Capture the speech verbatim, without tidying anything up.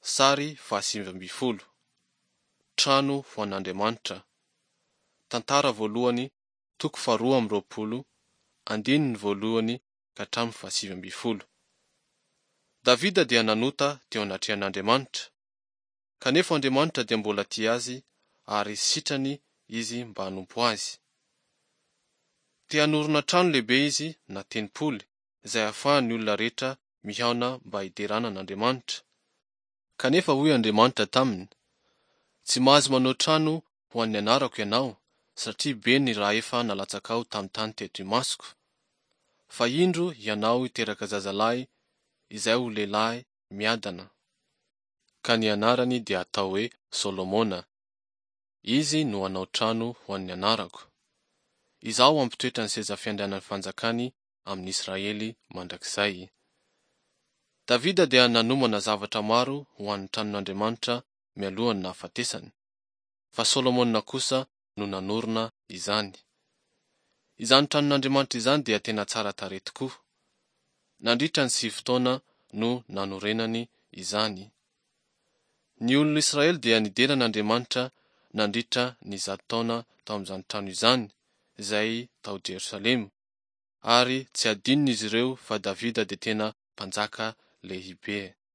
Sary fahasivy amby folo. Trano ho an'Andriamanitra. Tantara voalohany toko faharoa amby roapolo andininy voalohany ka hatramin'ny fahasivy amby folo. Davida dia nanota teo anatrehan'Andriamanitra, kanefa Andriamanitra dia mbola tia azy ary sitrany izy mba hanompo azy. Te hanorina trano lehibe izy na tenipoly izay ahafahan'ny olona rehetra mihaona mba hiderana an'Andriamanitra. Kanefa hoy Andriamanitra taminy, tsy mahazo manao trano ho an'ny anarako ianao, satria be ny raha efa nalatsaka ao tamin'ny tany teto imasoko. Fa indro ianao hiteraka zazalahy izay ho lehilahy miadana. Ka ny anarany dia atao hoe Solomona. Izy no hanao trano ho an'ny anarako. Izaho ampitoetra ny seza fiandrianan'ny fanjakany amin'ny Israely mandrakizay. Davida dia nanomana zavatra maro ho an'ny tranon'Andriamanitra mialohan'ny nahafatesany, fa Solomona kosa no nanorina izany. Izany tranon'Andriamanitra izany dia tena tsara tarehy tokoa. Nandritra ny sivy taona no nanorenany izany. Ny olon'Israely dia nideran'Andriamanitra nandritra ny zato taona tao amin'izany trano izany izay tao Jerosalema, ary tsy adinony izy ireo fa Davida dia tena mpanjaka lehibe.